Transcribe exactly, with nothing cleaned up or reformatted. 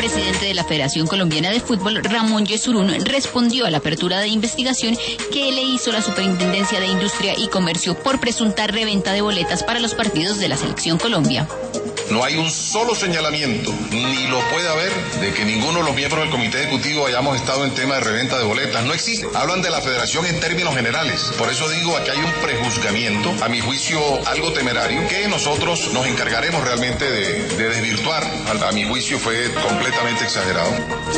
presidente de la Federación Colombiana de Fútbol, Ramón Yesurún, respondió a la apertura de investigación que le hizo la Superintendencia de Industria y Comercio por presunta reventa de boletas para los partidos de la Selección Colombia. No hay un solo señalamiento, ni lo puede haber, de que ninguno de los miembros del comité ejecutivo hayamos estado en tema de reventa de boletas. No existe. Hablan de la federación en términos generales. Por eso digo, aquí hay un prejuzgamiento, a mi juicio algo temerario, que nosotros nos encargaremos realmente de, de desvirtuar. A, a mi juicio fue completamente exagerado.